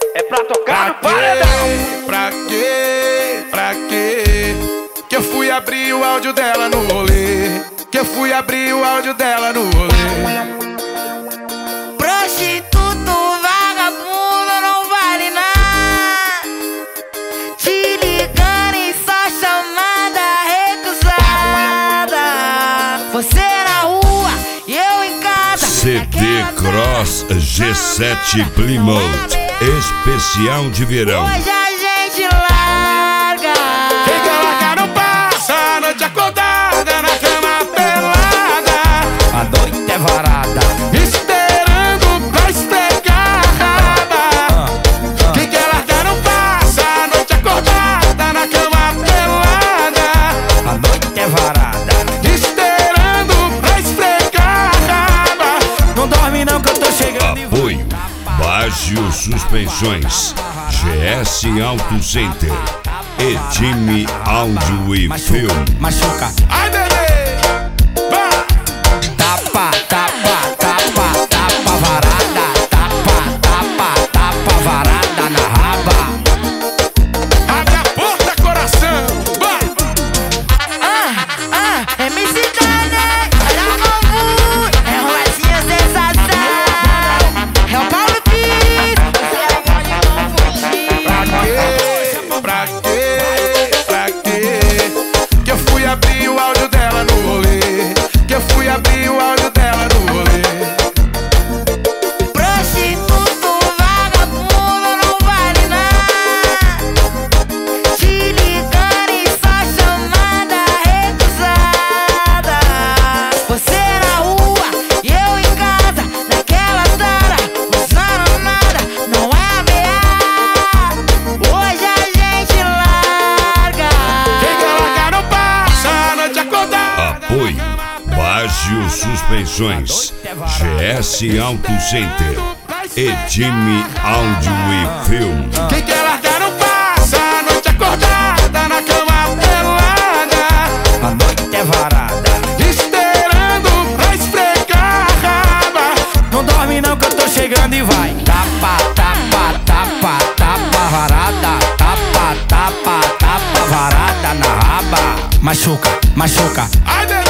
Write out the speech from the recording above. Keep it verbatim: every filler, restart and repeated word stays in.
É pra tocar no Pra paredão. quê? Pra quê? Pra quê? Que eu fui abrir o áudio dela no rolê. Que eu fui abrir o áudio dela no rolê. Prostituto, vagabundo, não vale nada. Te ligando em só chamada recusada. Você na rua e eu em casa. C D Cross G sete Plymouth especial de verão. Hoje a gente larga. Quem quer largar não passa a noite acordada na cama pelada. A noite é varada. Esperando pra esfregar a raba. Quem quer largar não passa a noite acordada na cama pelada. A noite é varada. Esperando pra esfregar a raba. Não dorme não que eu tô chegando e vou. Apoio Baggio Suspensões, G S Auto Center, Edime Áudio e Filme. Machuca. Ai, bebê! Vai! Tapa, tapa, tapa, tapa varada. Tapa, tapa, tapa varada na raba. Abre a porta, coração! Vai! Ah, ah, M C Dane, olha o novo. É o Rosinha Sensação. É o Paulo Pires. Você pode não fugir. Pra quê? Pra quê? Pra quê? Que eu fui abrir o áudio dela no rolê. Que eu fui abrir o áudio dela no rolê. Prostituto, vagabundo, não vale nada. Te ligando em só chamada recusada. Você na rua e eu em casa, naquela tara, usando nada, não é ameaça. Hoje a gente larga. Quem quer largar não passa a noite acordada. Apoio Baggio Suspensões, G S Auto Center, Edime Áudio e Filme. Quem quer largar não passa a noite acordada na cama pelada. A noite é varada. Esperando pra esfregar a raba. Não dorme não que eu tô chegando e vai. Tapa, tapa, tapa, tapa varada. Tapa, tapa, tapa varada na raba. Machuca, machuca. Ai, bebê!